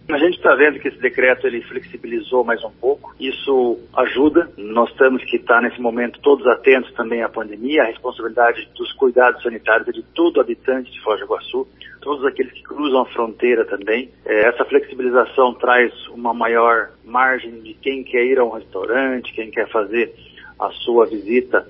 A gente está vendo que esse decreto ele flexibilizou mais um pouco, isso ajuda. Nós temos que estar nesse momento todos atentos também à pandemia, a responsabilidade dos cuidados sanitários é de todo habitante de Foz do Iguaçu, todos aqueles que cruzam a fronteira também. Essa flexibilização traz uma maior margem de quem quer ir a um restaurante, quem quer fazer a sua visita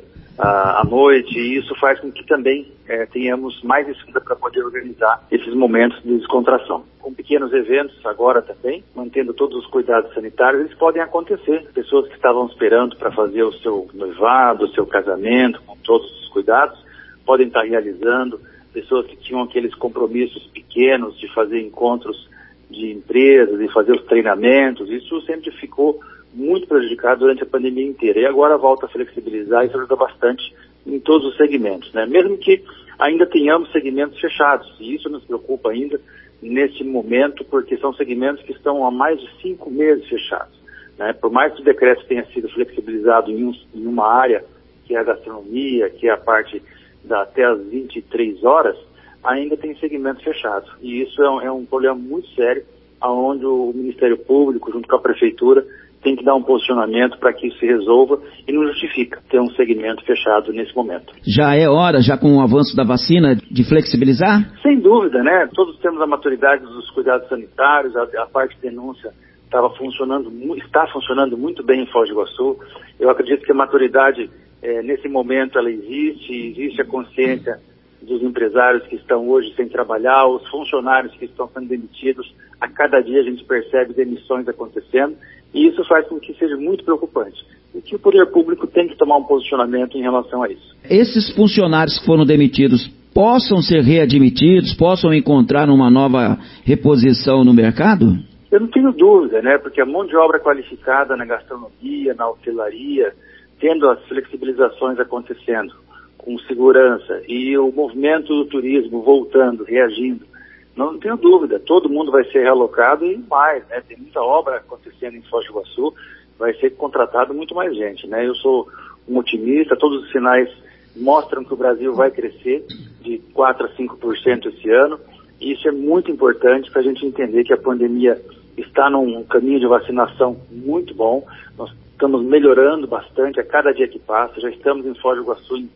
à noite, e isso faz com que também tenhamos mais escuta para poder organizar esses momentos de descontração. Com pequenos eventos agora também, mantendo todos os cuidados sanitários, eles podem acontecer. Pessoas que estavam esperando para fazer o seu noivado, o seu casamento, com todos os cuidados, podem estar realizando. Pessoas que tinham aqueles compromissos pequenos de fazer encontros de empresas, de fazer os treinamentos, isso sempre ficou muito prejudicado durante a pandemia inteira. E agora volta a flexibilizar, isso ajuda bastante em todos os segmentos, né? Mesmo que ainda tenhamos segmentos fechados, e isso nos preocupa ainda nesse momento, porque são segmentos que estão há mais de 5 meses fechados, né? Por mais que o decreto tenha sido flexibilizado em uma área, que é a gastronomia, que é a parte até as 23 horas, ainda tem segmentos fechados. E isso é um problema muito sério, onde o Ministério Público, junto com a Prefeitura, tem que dar um posicionamento para que isso se resolva e não justifica ter um segmento fechado nesse momento. Já é hora, já com o avanço da vacina, de flexibilizar? Sem dúvida, né? Todos temos a maturidade dos cuidados sanitários, a parte de denúncia está funcionando muito bem em Foz do Iguaçu. Eu acredito que a maturidade, nesse momento, ela existe a consciência dos empresários que estão hoje sem trabalhar, os funcionários que estão sendo demitidos. A cada dia a gente percebe demissões acontecendo, e isso faz com que seja muito preocupante. E que o poder público tem que tomar um posicionamento em relação a isso. Esses funcionários que foram demitidos possam ser readmitidos, possam encontrar uma nova reposição no mercado? Eu não tenho dúvida, né? Porque a mão de obra qualificada na gastronomia, na hotelaria, tendo as flexibilizações acontecendo com segurança e o movimento do turismo voltando, reagindo, não tenho dúvida, todo mundo vai ser realocado e mais, né? Tem muita obra acontecendo em Foz do Iguaçu, vai ser contratado muito mais gente, né? Eu sou um otimista, todos os sinais mostram que o Brasil vai crescer de 4% a 5% esse ano, e isso é muito importante para a gente entender que a pandemia está num caminho de vacinação muito bom. Nós estamos melhorando bastante a cada dia que passa, já estamos em Foz do Iguaçu em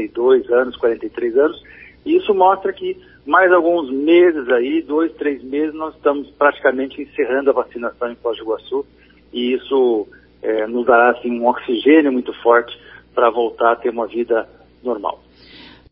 42 anos, 43 anos, e isso mostra que mais alguns meses aí, 2, 3 meses, nós estamos praticamente encerrando a vacinação em Foz do Iguaçu, e isso nos dará assim, um oxigênio muito forte para voltar a ter uma vida normal.